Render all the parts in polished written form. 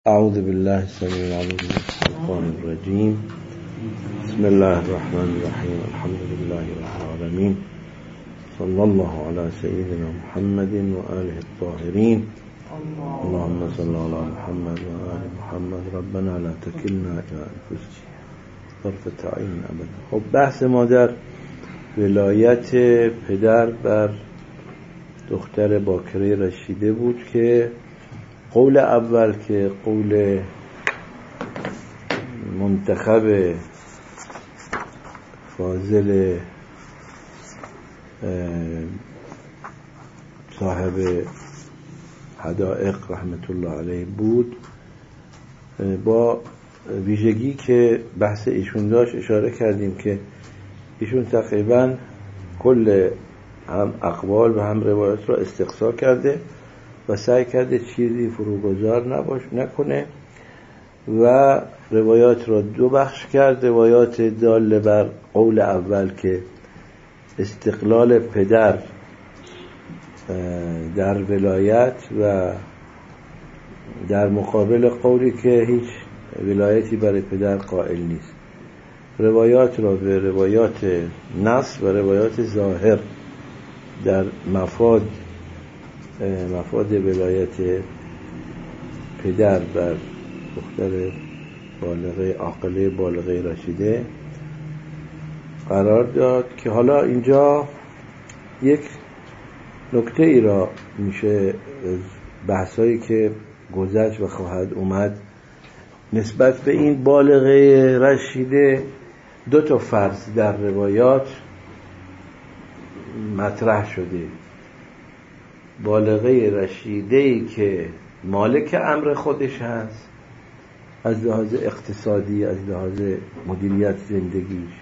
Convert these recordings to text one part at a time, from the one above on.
اعوذ بالله السميع العليم من الشیطان الرجیم. بسم الله الرحمن الرحیم. الحمد لله رب العالمین. صلی الله علی سیدنا محمد و آله الطاهرین. اللهم صل علی محمد و آل محمد. ربنا لا تکلنا الی انفسنا طرفة عین ابدا. خب بحث ما در ولایت پدر بر دختر باکره رشیده بود که قول اول که قول منتخب فاضل صاحب حدائق رحمت الله علیه بود، با ویژگی که بحث ایشون داشت اشاره کردیم که ایشون تقریبا کل هم اقوال و هم روایات را استقصا کرده و سعی کرده چیزی فروگذار نکنه و روایات را دو بخش کرد. روایات داله بر قول اول که استقلال پدر در ولایت و در مقابل قولی که هیچ ولایتی برای پدر قائل نیست. روایات را به روایات نص و روایات ظاهر در مفاد ولایت پدر بر دختر بالغه عاقله بالغه رشیده قرار داد که حالا اینجا یک نکته ای را میشه بحثایی که گذشت و خواهد اومد نسبت به این بالغه رشیده دو تا فرض در روایات مطرح شده. بالغه رشیده‌ای که مالک امر خودش هست از لحاظ اقتصادی، از لحاظ مدیریت زندگیش،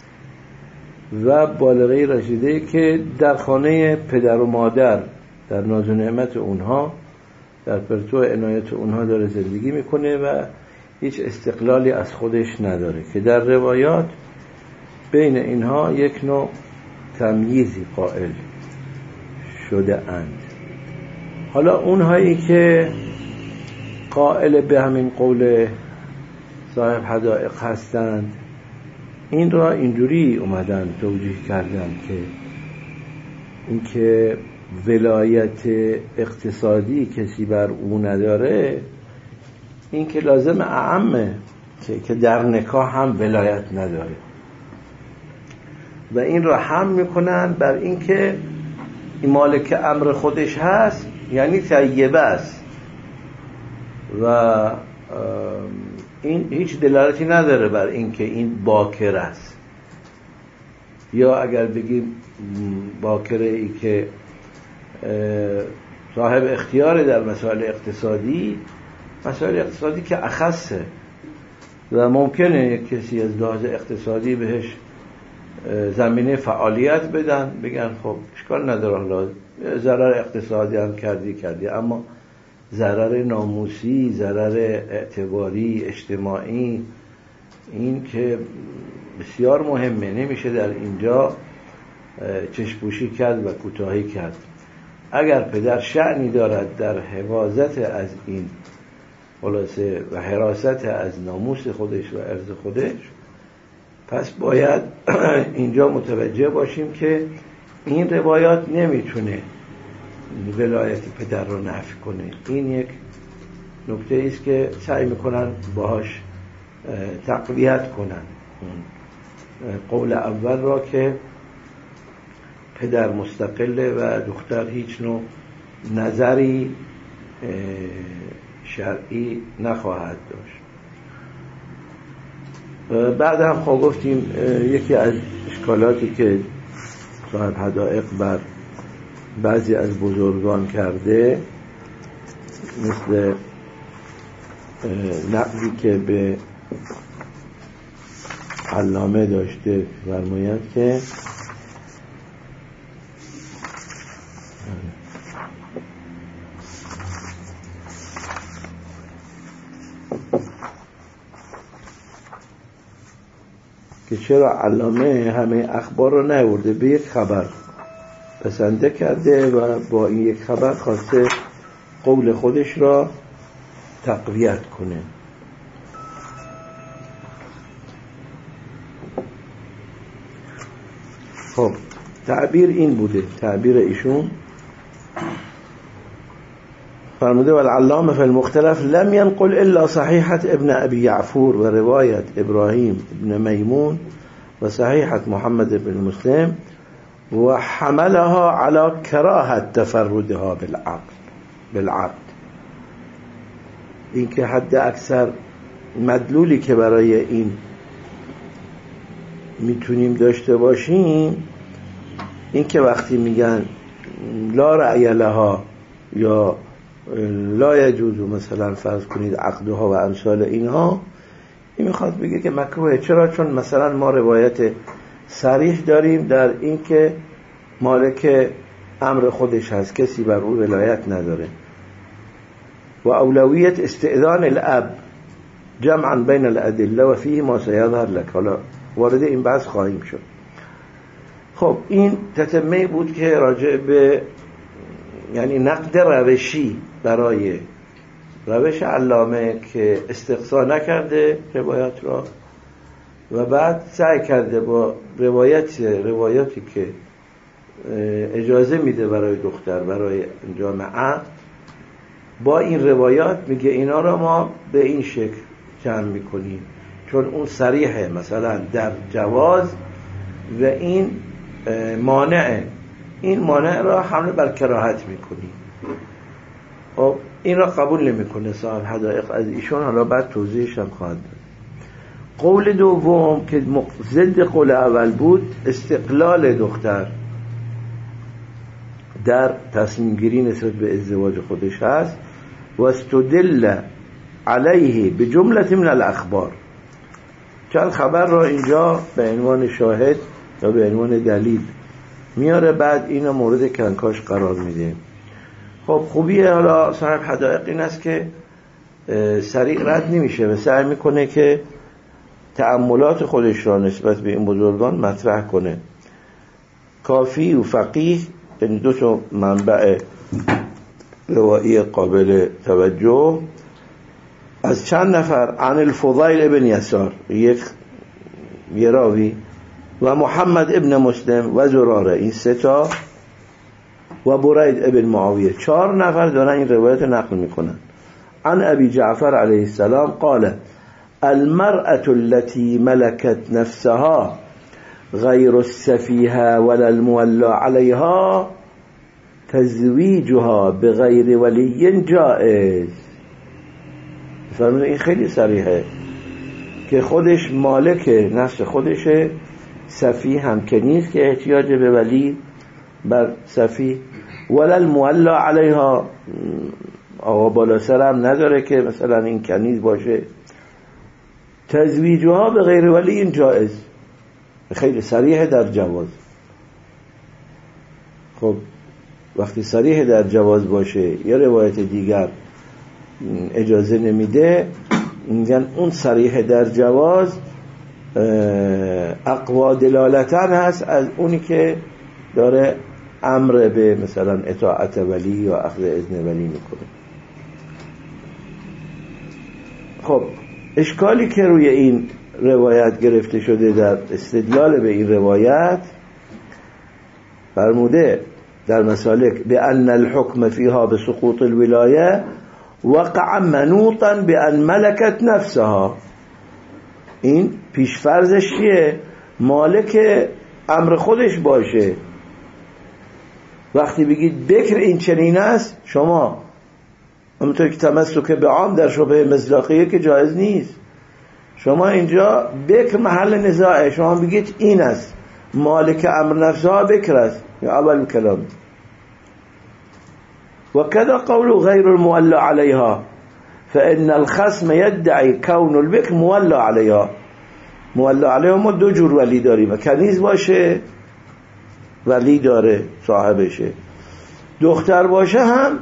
و بالغه رشیده‌ای که در خانه پدر و مادر در ناز و نعمت اونها در پرتو عنایت اونها داره زندگی میکنه و هیچ استقلالی از خودش نداره، که در روایات بین اینها یک نوع تمییزی قائل شده اند. حالا اونهایی که قائل به همین قول صاحب حدائق هستند این را اینجوری اومدن توجیه کردن که اینکه ولایت اقتصادی کسی بر او نداره این که لازم اعمه که در نکاح هم ولایت نداره، و این را هم میکنن بر این که این مالک امر خودش هست یعنی طیبه است و این هیچ دلالتی نداره بر این که این باکر است. یا اگر بگیم باکره ای که صاحب اختیار در مسائل اقتصادی که اخصه و ممکنه یک کسی از لحاظ اقتصادی بهش زمینه فعالیت بدن، بگن خب اشکال نداره، حالا ضرر اقتصادی هم کردی اما ضرر ناموسی، ضرر اعتباری اجتماعی این که بسیار مهمه، نمیشه در اینجا چشم‌پوشی کرد و کوتاهی کرد. اگر پدر شأنی دارد در حفاظت از این خلاصه و حراست از ناموس خودش و عرض خودش، پس باید اینجا متوجه باشیم که این روایات نمیتونه ولایت پدر رو نفی کنه. این یک نکته ایست که سعی میکنن باهاش تقویت کنن قول اول را که پدر مستقله و دختر هیچ نوع نظری شرعی نخواهد داشت. بعد هم خب گفتیم یکی از اشکالاتی که صاحب حدائق بر بعضی از بزرگان کرده مثل نقدی که به علامه داشته فرماید که چرا علامه همه اخبار رو نیورده، به یک خبر پسنده کرده و با این یک خبر خواسته قول خودش را تقویت کنه. خب تعبیر این بوده، تعبیر ایشون فرموده والعلامه فی المختلف لم ينقل الا صحیحة ابن ابی یعفور و روایت ابراهیم ابن میمون و صحیحة محمد ابن مسلم و حملها على کراهة تفردها بالعقد. این که حد اکثر مدلولی که برای این میتونیم داشته باشیم این که وقتی میگن لا رأی لها یا لا یجوز مثلا فرض کنید عقدها و امثال اینها، این میخواد بگه که مکروهه. چرا؟ چون مثلا ما روایت صریح داریم در این که مالک امر خودش هست، کسی بر او ولایت نداره. و اولویت استئذان الاب جمعا بین الادله و فیه ما سیظهر لك. حالا وارد این بحث خواهیم شد. خب این تتمه بود که راجع به یعنی نقد روشی برای روش علامه که استقصا نکرده روایات را و بعد سعی کرده با روایاتی که اجازه میده برای دختر برای انجام عقد، با این روایات میگه اینا را ما به این شکل جمع میکنیم چون اون صریحه مثلا در جواز و این مانعه، این مانع را حمل بر کراهت میکنیم. خب این را قبول نمیکنه صاحب حدائق از ایشون. حالا بعد توضیحش هم خواهد داد. قول دوم که ضد قول اول بود، استقلال دختر در تصمیم گیری نسبت به ازدواج خودش هست. و استدل علیه به جمله من الاخبار، چند خبر را اینجا به عنوان شاهد یا به عنوان دلیل میاره، بعد اینو مورد کنکاش قرار میده. خب خوبیه حالا صاحب حدائق این است که سریع رد نمیشه و سعی میکنه که تأملات خودش را نسبت به این بزرگان مطرح کنه. کافی و فقیه یعنی دو تا منبع روایی قابل توجه از چند نفر، عن الفضیل ابن یسار یه راوی و محمد ابن مسلم و زراره، این سه تا، و برید ابن معاویه، 4 نفر دارن این روایت نقل میکنن. عن ابی جعفر علیه السلام قال المرأة التي ملكت نفسها غير السفيهة ولا المولى عليها تزویجها بغیر ولی جائز. فرمود این خیلی صریحه که خودش مالک نفس خودشه، سفیه هم که نیست که احتیاج به ولی بر سفیه، ولا المولى علیها آقا بالا سر هم نداره که مثلا این کنیز باشه، تزویجها بغیر ولی جائز، خیلی صریحه در جواز. خب وقتی صریح در جواز باشه یا روایت دیگر اجازه نمیده، میگن اون صریح در جواز اقوا دلالتن هست از اونی که داره امر به مثلا اطاعت ولی یا اخذ اذن ولی میکنه. خب اشکالی که روی این روایت گرفته شده در استدلال به این روایت، فرموده در مسالک بأن الحكم فيها بسقوط الولاية وقع منوطا بأن ملكت نفسها. این پیشفرضش چیه؟ مالک امر خودش باشه. وقتی بگید بکر این چنین است، شما همونطور که تمسک به عام در شبهه مصداقیه که جایز نیست، شما اینجا بکر محل نزاعه، شما بگید این است مالک امر نفسها بکر است یا اول کلام. وكذا قول غير المولى عليها فإن الخصم يدعي كون البكر مولى عليها. مولى عليها ما دو جور ولی داریم، کنیز باشه ولی داره صاحبشه، دختر باشه هم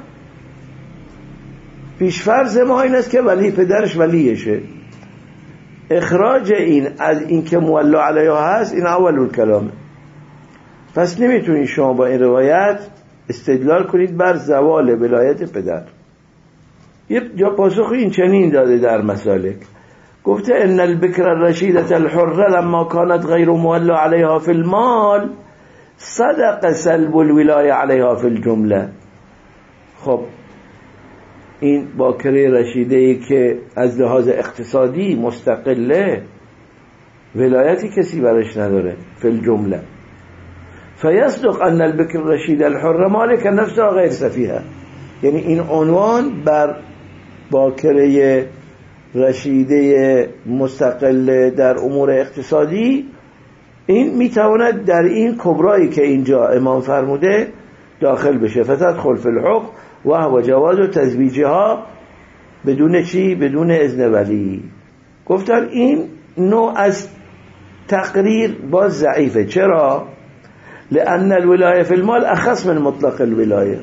پیشفرض ما این است که ولی پدرش ولیشه. اخراج این از این که مولى عليها هست این اول کلامه. پس نمیتونید شما با این روایت استدلال کنید بر زوال ولایت پدر. یه جا پاسخ این چنین داده در مسالک، گفته ان البکر الرشیدة الحره لما كانت غیر مولى عليها في المال صدق سلب الولایه عليها في الجمله. خب این باکره رشیده‌ای که از لحاظ اقتصادی مستقله، ولایتی کسی برش نداره، فی الجمله فیصدق ان البکر الرشیده الحره مالک نفسها غیر سفیها. یعنی این عنوان بر باکره رشیده مستقل در امور اقتصادی، این میتواند در این کبرایی که اینجا امام فرموده داخل بشه. فتدخل فی الحق و هو جواز و تزویجها بدون چی؟ بدون اذن ولی. گفتن این نوع از تقریر باز ضعیفه. چرا؟ لأن الولایه فی المال اخص من مطلق الولایه.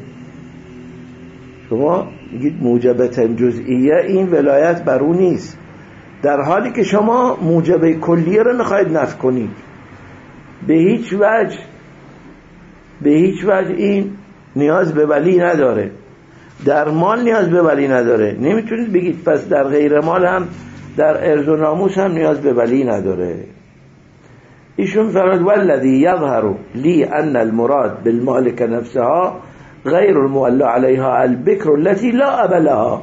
شما میگید موجبتا جزئیه، این ولایت بر او نیست، در حالی که شما موجب کلیه رو میخواید نفی کنید. به هیچ وجه این نیاز به ولی نداره، در مال نیاز به ولی نداره. نمیتونید بگید پس در غیر مال هم، در ارث و ناموس هم نیاز به ولی نداره. ایشون فرمود والذی یظهر لی ان المراد بالمالک نفسها غیر المولى علیها البکر التي لا اب لها.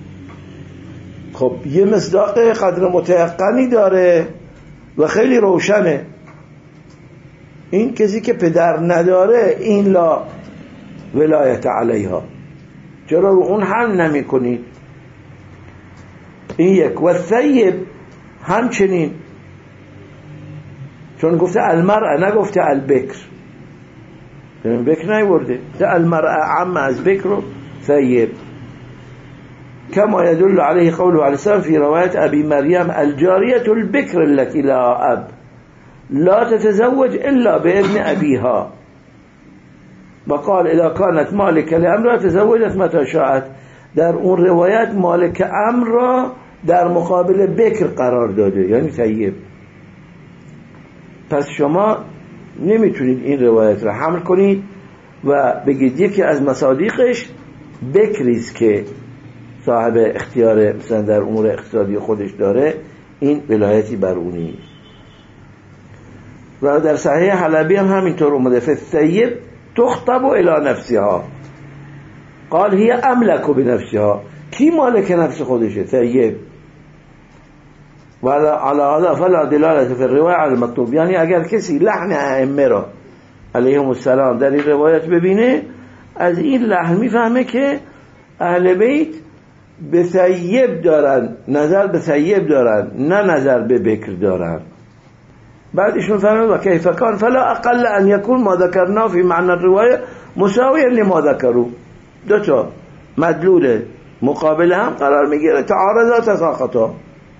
خب یه مصداق قدر متيقنی داره و خیلی روشنه. این کسی که پدر نداره این لا ولایت علیها، چرا رو اون هم نمی کنید؟ این یک. و ثیب همچنین، چون گفته المرأه نگفته البکر، بکر نیورده، المرأه عم از بکر و ثیب. كما يدل عليه قوله عليه السلام في رواية أبي مريم الجارية البكر التي لا أب لا تتزوج إلا بابن أبيها، وقال إذا كانت مالك لأمر تزوجت متى شاءت. در اون روایت مالک امر را در مقابل بکر قرار داده، یعنی ثیب. پس شما نمیتونید این روایت را حمل کنید و بگید یکی از مصادیقش بکریست که صاحب اختیار مثلا در امور اقتصادی خودش داره، این ولایتی بر اونی. و در صحیح حلبی هم همینطور اومده فالثیب تخطب الی نفسها قال هی املک بنفسها. کی مالک نفس خودشه؟ ثیب. و علی هذا فلا دلالت فی الروایه علی المطلوب. یعنی اگر کسی لحن ائمه را علیهم السلام در این روایت ببینه، از این لحن میفهمه که اهل بیت به ثیب دارن، نظر به ثیب دارن، نه نظر به بکر دارن. بعدشون فرمود و کیف کان فلا اقل ان یکون ما ذکرنا فی معنی الروایه مساویا لما ذکروا. دو تا مدلول مقابل هم قرار میگیره، تعارضا تساقطا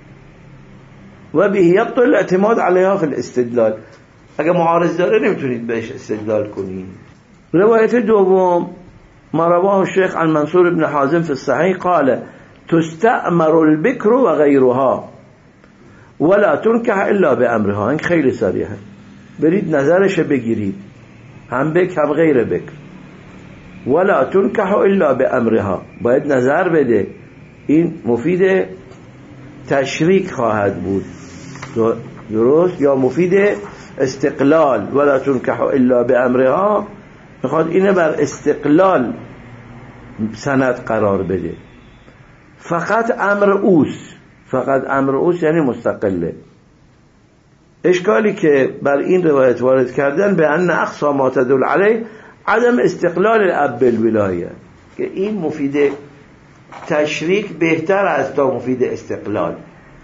و به یبطل الاعتماد علیها فی الاستدلال. اگه معارض داره نمیتونید بهش استدلال کنید. روایت دوم ما رواه الشيخ عن منصور بن حازم في الصحيح قال تستأمر البكر وغيرها ولا تنكح الا بامرها. این خیلی صریحه، برید نظرش بگیرید، هم بکر هم غیر بکر. ولا تنكح الا بامرها، باید نظر بده. این مفید تشریک خواهد بود، درست، یا مفید استقلال. ولا تنكح الا بامرها میخواد اینه بر استقلال سند قرار بده. فقط امر اوست، فقط امر اوست یعنی مستقله. اشکالی که بر این روایت وارد کردن به ان اقصى ما تدل علیه عدم استقلال الاب بالولایه، که این مفید تشریک بهتر از تا مفید استقلال.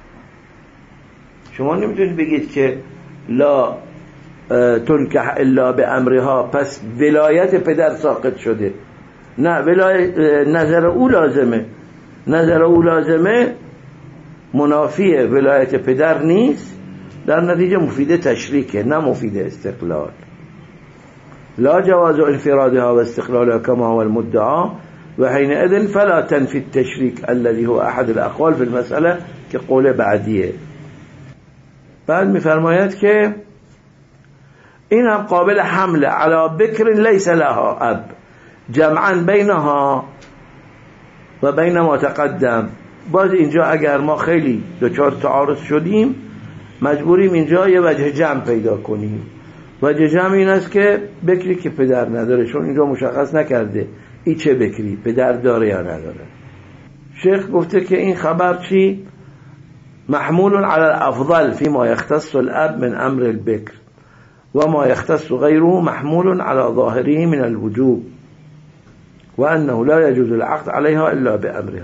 شما نمیتونید بگید که لا تنکح الا به امرها، پس ولایت پدر ساقط شده. نه، نظر او لازمه، نظر او لازمه منافی ولایت پدر نیست، در نتیجه مفید تشریکه نه مفید استقلال. لا جواز انفرادها و استقلالها كما هو المدعى و حينئذ فلا تنفي التشريك الذي هو احد الاقوال في المسألة که قول بعدیه. بعد میفرماید که این هم قابل حمل علی بکر لیس لها اب جمعا بینها و بین ما تقدم. باز اینجا اگر ما خیلی دچار تعارض شدیم مجبوریم اینجا یه وجه جمع پیدا کنیم. وجه جمع این است که بکری که پدر نداره، چون اینجا مشخص نکرده ای چه بکری پدر داره یا نداره. شیخ گفته که این خبر چی؟ محمول على الافضل فيما يختص الاب من امر البكر وما يختص غيره محمول على ظاهره من الوجوب وانه لا يجوز العقد عليها الا بامرها.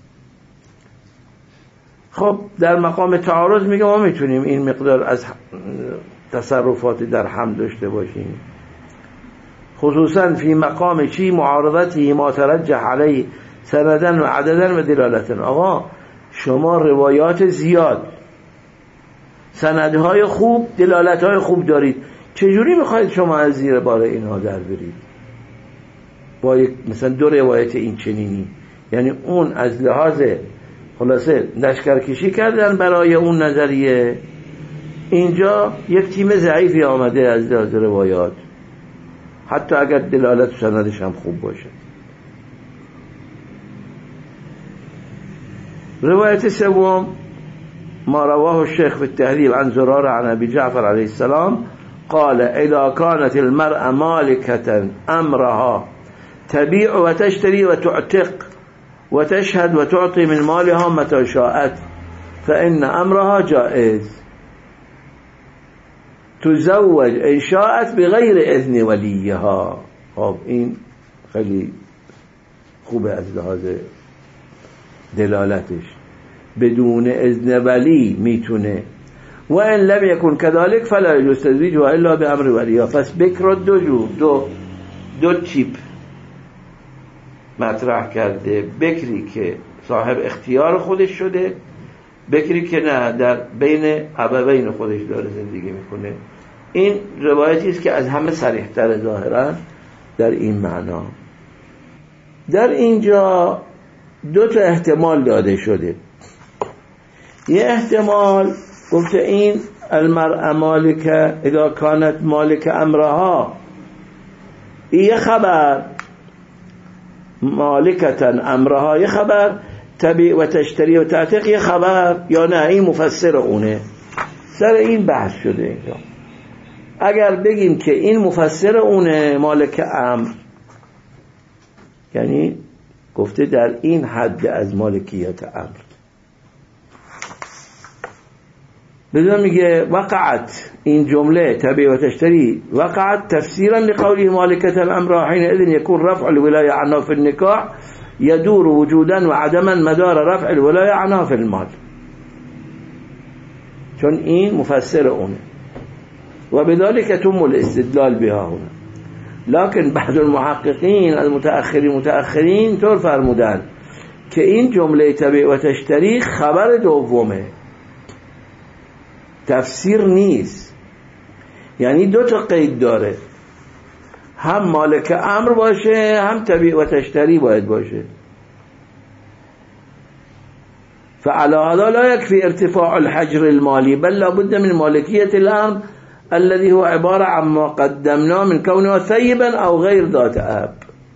خب در مقام تعارض میگه ما میتونیم این مقدار از تصرفات در حمل داشته باشیم، خصوصا فی مقام چی؟ معارضتی ما ترجح علیه سندن و عددن و دلالتن. آقا شما روایات زیاد، سندهای خوب، دلالتهای خوب دارید، چجوری میخواید شما از زیر بار اینها در برید با مثلا دو روایت این چنینی؟ یعنی اون از لحاظ خلاصه لشکرکشی کردن برای اون نظریه، اینجا یک تیم ضعیفی آمده از لحاظ روایات، حتی اگر دلالت سندش هم خوب باشه. روایت سوم ما رواه الشيخ في التهذيب عن زرار عن ابي جعفر عليه السلام قال اذا كانت المرأة مالكة امرها تبيع وتشتري وتعتق وتشهد وتعطي من مالها متى شاءت فإن أمرها جائز تزوج إن شاءت بغير إذن وليها. خب این خیلی خوبه از لحاظ دلالتش، بدون اذن ولی میتونه. و ان لم يكن كذلك فلا يجوز تزويجها الا بامر وليها. پس بکر دو تیپ مطرح کرده: بکری که صاحب اختیار خودش شده، بکری که نه در بین ابوین خودش داره زندگی میکنه. این روایتی است که از همه صریح‌تر ظاهرا در این معنا. در اینجا دو تا احتمال داده شده. یه احتمال گفته این المرأة مالکه اذا کانت مالک امرها، این یه خبر، مالکتن امرها یه خبر، تبیع و تشتری و تعتق یه خبر، یا نه این مفسر اونه. سر این بحث شده اینجا. اگر بگیم که این مفسر اونه مالک امر، یعنی گفته در این حد از مالکیت امر، بدون میگه وقعت این جمله تبیع و تشتری وقعت تفسیرا لقوله مالکت الامر حينئذ يكون رفع الولاية عنها في النكاح يدور وجودا وعدما مدار رفع الولاية عنها في المال، چون این مفسر اونه و بذلك تم الاستدلال بها هنا. لكن بعض المحققین از متأخرین طور فرمودن که این جمله تبیع و تشتری خبر دومه، تفسیر نیست. یعنی دو تا قید داره، هم مالک امر باشه هم تبیع و تشتری باید باشه. فعلى هذا لا يكفي ارتفاع الحجر المالي بل لابد من مالكية الأمر الذي هو عبارة عن ما قدمناه من كونه ثيبا أو غير ذات أب.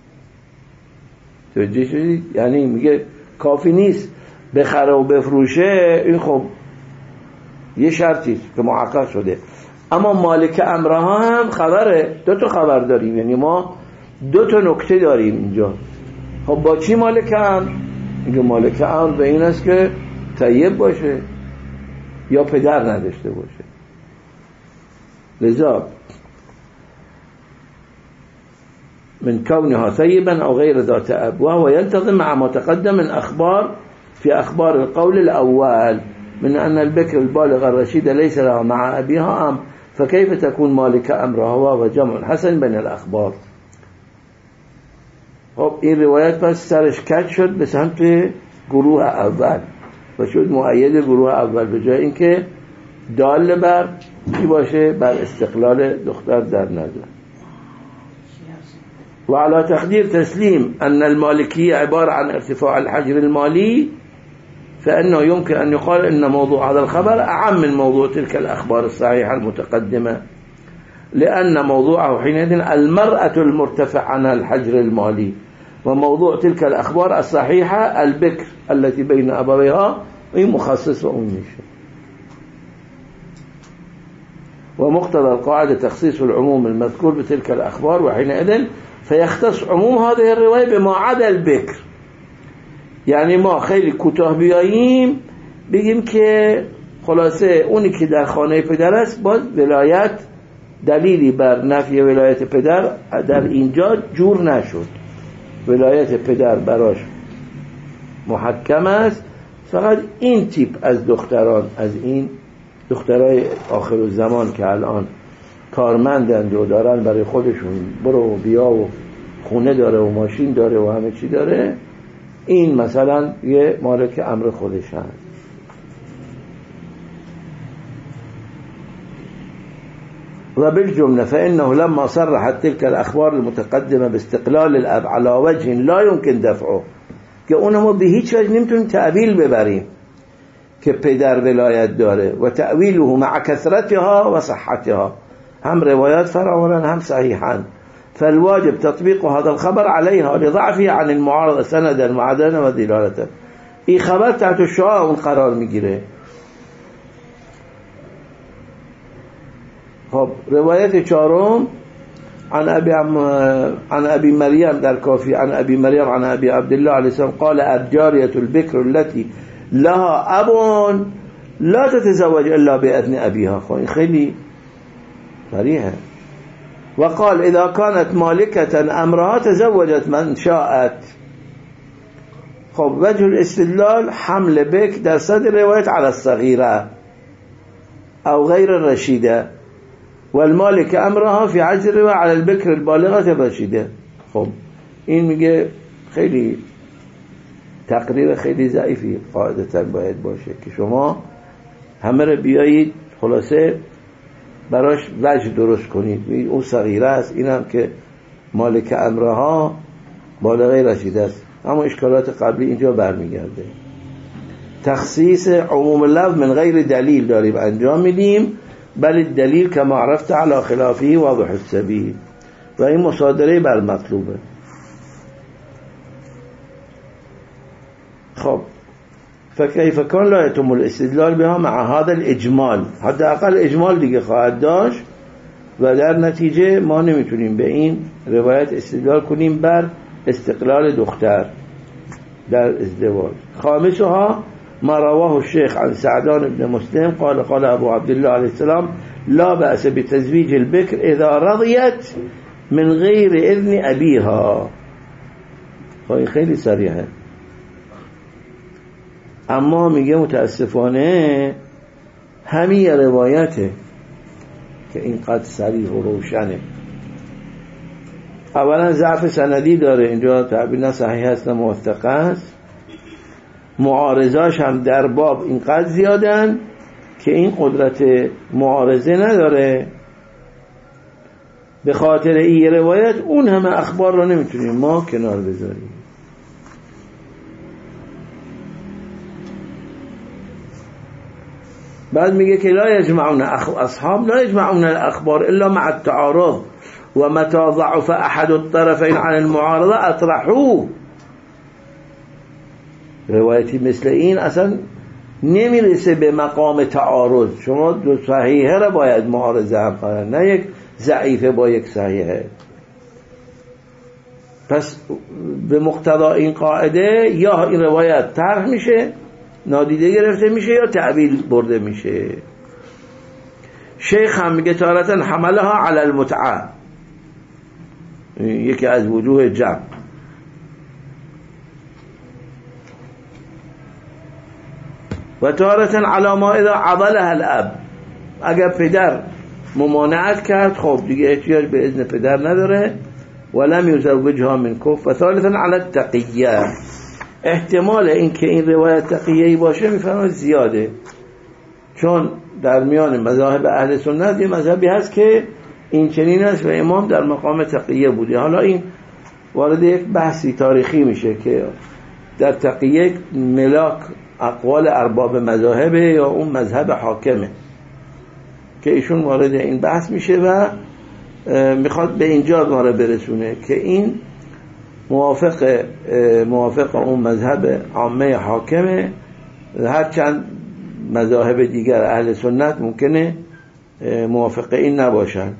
توجه شدید؟ یعنی میگه کافی نیست بخره و بفروشه، این خب یه شرطی که محقق شده، اما مالک امرها هم خبره. دو تا خبر داریم، یعنی ما دو تا نکته داریم اینجا. خب با چی مالک امر؟ میگه مالک امر به این است که طیب باشه یا پدر نداشته باشه. لذا من كونها ثيبا أو غير ذات أب، وهو ينتظم مع ما تقدم من أخبار في أخبار القول الأول من أن البكر البالغ الرشيد ليس لها مع أبيها أمر، فكيف تكون مالك أمرها؟ وهو جمع حسن بين الأخبار. خب این روایت پس سرش کج شد به سمت گروه اول و شد مؤید گروه اول، به جای اینکه دال بر چی باشه؟ بر استقلال دختر در نظر. وعلى تقدير تسليم أن المالكية عبارة عن ارتفاع الحجر المالي، فإنه يمكن أن يقال أن موضوع هذا الخبر أعم من موضوع تلك الأخبار الصحيحة المتقدمة، لأن موضوعه حينئذ المرأة المرتفع عنها الحجر المالي و موضوع تلك الاخبار الصحيحه البكر التي بين ابويها، این مخصص و اون میشه. ومقتضى القاعدة تخصيص العموم المذكور بتلك الأخبار، وحينئذ فيختص عموم هذه الرواية بما عدا البكر. یعنی ما خیلی کوتاه بیاییم بگیم که خلاصه اونی که در خانه پدر است باز ولایت دلیلی بر نفی ولایت پدر در اینجا جور نشد، ولایت پدر براش محکم است. فقط این تیپ از دختران، از این دخترای آخر الزمان که الان کارمندند و دارن برای خودشون برو و بیا و خونه داره و ماشین داره و همه چی داره، این مثلا یه مالک امر خودش هست. و بالجمله فإنه لما صرحت تلك الأخبار المتقدمة باستقلال الأب على وجه لا يمكن دفعه، که اونمو به هیچ وجه نمیتونیم تعبیل ببریم که پدر ولایت داره، و تأویله مع کثرتها و صحتها، هم روایات فراوانن هم صحیحن، فالواجب تطبیق هذا الخبر عليها لضعفه عن المعارضه سندا وعددا و دلالتا. این خبر تحت الشعاع اون قرار میگیره. خب روایت چهارم عن ابي مريم در کافی، عن ابي مريم عن ابي عبد الله عليه السلام قال الجارية البكر التي لها اب لا تتزوج الا باذن ابيها. خب خیلی صریحه. وقال اذا كانت مالكة امرها تزوجت من شاءت. خب وجه الاستدلال حمل بكر در صدر روایت على الصغيرة او غير الرشيدة، والمالك امرها في عجز الرواية على البكر البالغة الرشيدة. خب این میگه خیلی تقریر خیلی ضعیفی قاعدتا باید باشه که شما همه رو بیایید خلاصه براش وجه درست کنید. اون صغیره است، این هم که مالک امرها بالغه رشیده است. اما اشکالات قبلی اینجا برمیگرده. تخصیص عموم اللفظ من غیر دلیل داریم انجام میدیم، بل دلیل کما عرفت علی خلافه واضح السبیل، و این مصادره بر مطلوبه. خب فكيف كان لا يتم الاستدلال بها مع هذا الاجمال؟ حداقل اجمال دیگه خواهد داشت و در نتیجه ما نمیتونیم به این روایت استدلال کنیم بر استقلال دختر در ازدواج. خامسها ما رواه الشيخ عن سعدان بن مسلم قال قال ابو عبد الله عليه السلام لا بأس بتزويج البكر اذا رضيت من غير اذن ابيها. خیلی صریحه. اما میگه متاسفانه همین روایته که اینقدر صریح و روشنه. اولا ضعف سندی داره، اینجا تعبیر نه صحیح است نه موثق است. معارضاش هم در باب اینقدر زیادن که این قدرت معارضه نداره. به خاطر این روایت اون همه اخبار رو نمیتونیم ما کنار بذاریم. بعد میگه که لا يجمعون اصحاب لا يجمعون الاخبار الا مع التعارض و متى ضعف احد الطرفين عن المعارضه اطرحوه. روایتی مثل این اصلا نمیرسه به مقام تعارض. شما دو صحیحه را باید معارضه هم کنن، نه یک ضعیفه با یک صحیحه. پس به مقتضا این قاعده یا این روایت طرح میشه، نادیده گرفته میشه، یا تعبیل برده میشه. شیخ هم میگه تارتا حملها علی المتعه، یکی از وجوه جمع. و تارتا علی ما اذا عضلها الاب، اگر پدر ممانعت کرد خب دیگه احتیاج به اذن پدر نداره. ولم یزوجها من کف. و ثالثا علی التقیه، احتمال این که این روایت تقیه‌ای باشه میفرماید زیاده، چون در میان مذاهب اهل سنت یه مذهبی هست که این چنین است و امام در مقام تقیه بوده. حالا این وارد یک بحثی تاریخی میشه که در تقیه ملاک اقوال ارباب مذاهب یا اون مذهب حاکمه که ایشون وارد این بحث میشه و میخواد به اینجا ما رو برسونه که این موافق اون مذهب عامه حاکمه، هرچند مذاهب دیگر اهل سنت ممکنه موافق این نباشن.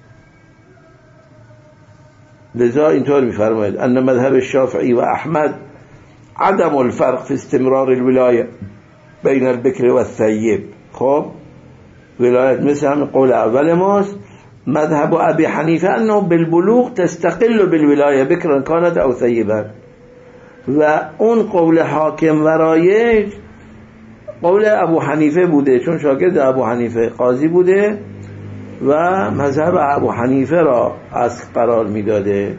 لذا اینطور می‌فرماید ان مذهب الشافعی و احمد عدم الفرق في استمرار الولايه بین البکر و الثیب. خب ولایت مثل همین قول اول ماست. مذهب ابی حنیفه انه بالبلوغ تستقل بالولايه بکرا كانت او ثیبا، و اون قول حاکم و رایج قول ابو حنیفه بوده، چون شاگرد ابو حنیفه قاضی بوده و مذهب ابو حنیفه را اصل قرار میداده.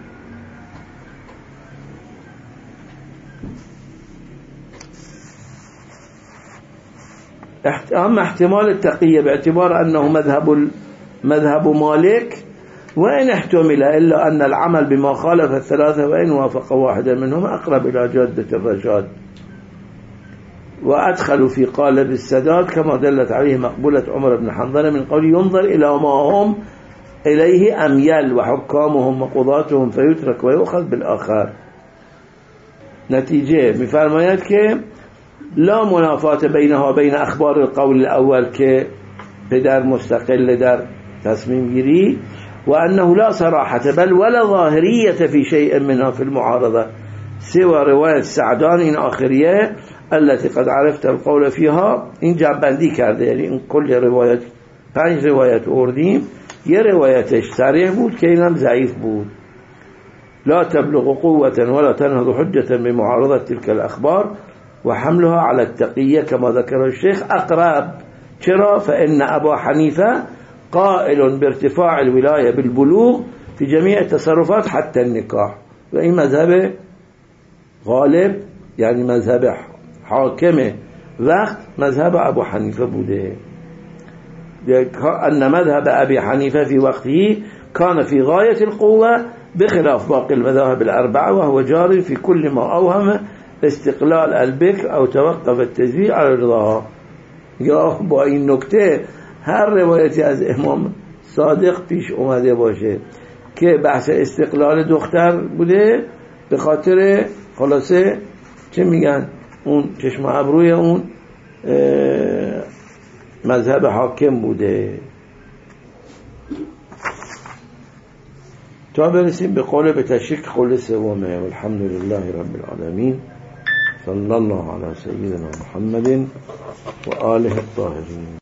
احتمال التقیه باعتبار انه مذهب مالك وإن احتمل إلا أن العمل بما خالف الثلاثة وإن وافق واحدا منهم أقرب إلى جادة الرشاد، وأدخلوا في قالب السداد كما دلت عليه مقبولة عمر بن حنظلة من قول ينظر إلى ما هم إليه أميل وحكامهم وقضاتهم فيترك ويؤخذ بالآخر. نتیجه می‌فرماید که لا منافات بینها بین اخبار القول الاول که پدر مستقل در تصمیم گیری و انه لا صراحة بل ولا ظاهریة في شيء منها في المعارضة سوى رواية سعدان این آخریه التي قد عرفت القول فيها. این جنبندی کرده، یعنی این کل روایت 5 روایت آوردیم، یه روایتش صریح بود که اینم ضعیف بود. لا تبلغ قوة ولا تنهض حجة بمعارضة تلك الأخبار وحملها على التقية كما ذكر الشيخ أقرب. چرا؟ فإن أبا حنيفة قائل بارتفاع الولاية بالبلوغ في جميع التصرفات حتى النكاح، و این مذهب غالب یعنی مذهب حاکم وقت مذهب ابو حنیفه بوده. أن مذهب أبي حنيفة في وقته كان في غاية القوة بخلاف باقي المذاهب الأربعة، وهو جار في كل ما أوهم استقلال البكر أو توقف التزويج على رضاها. یا با این نکته هر روایتی از امام صادق پیش اومده باشه که بحث استقلال دختر بوده، به خاطر خلاصه چه میگن اون چشم ابروی اون مذهب حاکم بوده. تا برسیم به قول به تشریک قول سومه. والحمد لله رب العالمین، صلی الله علی سیدنا محمد و آله الطاهرین.